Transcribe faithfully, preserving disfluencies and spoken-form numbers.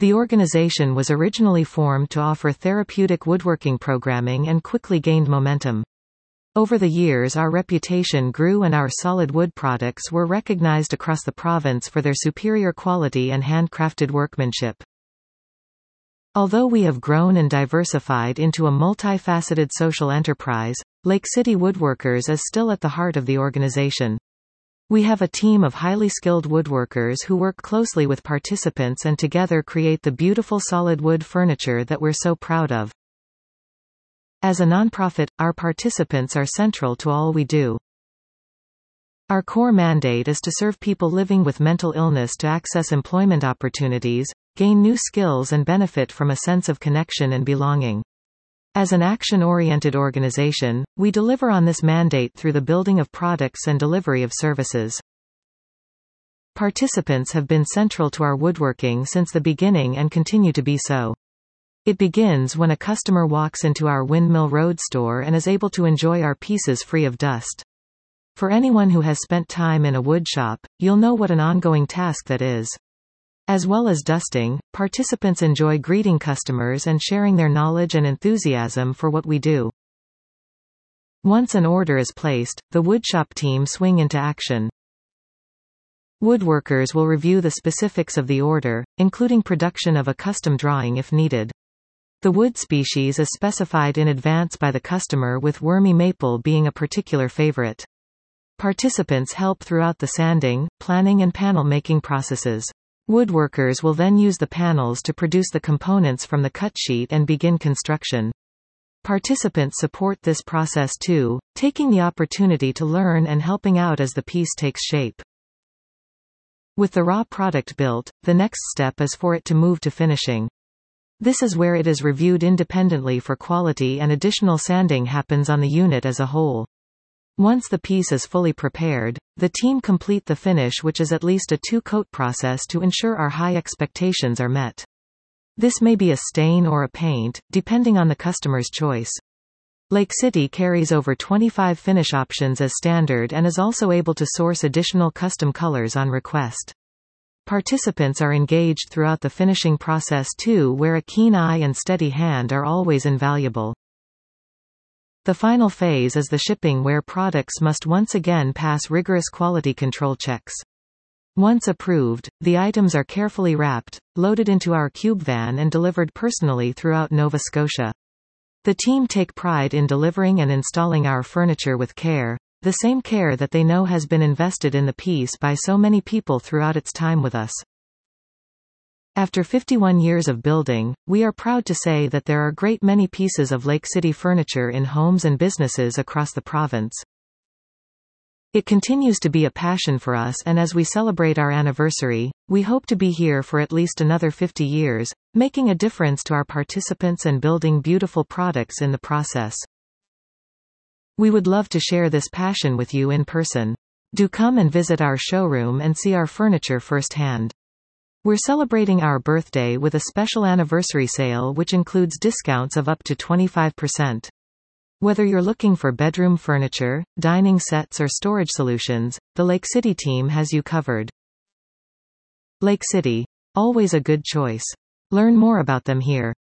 The organization was originally formed to offer therapeutic woodworking programming and quickly gained momentum. Over the years our reputation grew and our solid wood products were recognized across the province for their superior quality and handcrafted workmanship. Although we have grown and diversified into a multifaceted social enterprise, Lake City Woodworkers is still at the heart of the organization. We have a team of highly skilled woodworkers who work closely with participants and together create the beautiful solid wood furniture that we're so proud of. As a nonprofit, our participants are central to all we do. Our core mandate is to serve people living with mental illness to access employment opportunities, gain new skills and benefit from a sense of connection and belonging. As an action-oriented organization, we deliver on this mandate through the building of products and delivery of services. Participants have been central to our woodworking since the beginning and continue to be so. It begins when a customer walks into our Windmill Road store and is able to enjoy our pieces free of dust. For anyone who has spent time in a wood shop, you'll know what an ongoing task that is. As well as dusting, participants enjoy greeting customers and sharing their knowledge and enthusiasm for what we do. Once an order is placed, the woodshop team swing into action. Woodworkers will review the specifics of the order, including production of a custom drawing if needed. The wood species is specified in advance by the customer, with wormy maple being a particular favorite. Participants help throughout the sanding, planning and panel making processes. Woodworkers will then use the panels to produce the components from the cut sheet and begin construction. Participants support this process too, taking the opportunity to learn and helping out as the piece takes shape. With the raw product built, the next step is for it to move to finishing. This is where it is reviewed independently for quality and additional sanding happens on the unit as a whole. Once the piece is fully prepared, the team complete the finish, which is at least a two-coat process to ensure our high expectations are met. This may be a stain or a paint, depending on the customer's choice. Lake City carries over twenty-five finish options as standard and is also able to source additional custom colors on request. Participants are engaged throughout the finishing process too, where a keen eye and steady hand are always invaluable. The final phase is the shipping, where products must once again pass rigorous quality control checks. Once approved, the items are carefully wrapped, loaded into our cube van and delivered personally throughout Nova Scotia. The team take pride in delivering and installing our furniture with care, the same care that they know has been invested in the piece by so many people throughout its time with us. After fifty-one years of building, we are proud to say that there are a great many pieces of Lake City furniture in homes and businesses across the province. It continues to be a passion for us, and as we celebrate our anniversary, we hope to be here for at least another fifty years, making a difference to our participants and building beautiful products in the process. We would love to share this passion with you in person. Do come and visit our showroom and see our furniture firsthand. We're celebrating our birthday with a special anniversary sale which includes discounts of up to twenty-five percent. Whether you're looking for bedroom furniture, dining sets or storage solutions, the Lake City team has you covered. Lake City. Always a good choice. Learn more about them here.